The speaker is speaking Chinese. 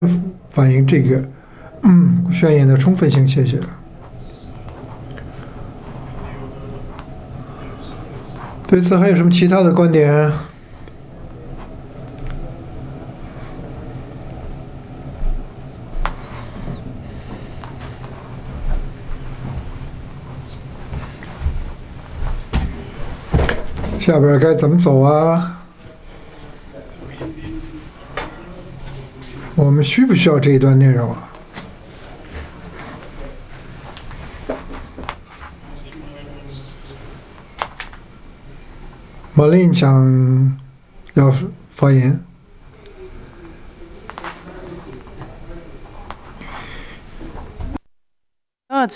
反映这个宣言的充分性。谢谢。对此还有什么其他的观点？下边该怎么走啊？我们需不需要这一段内容啊？马林想要发言。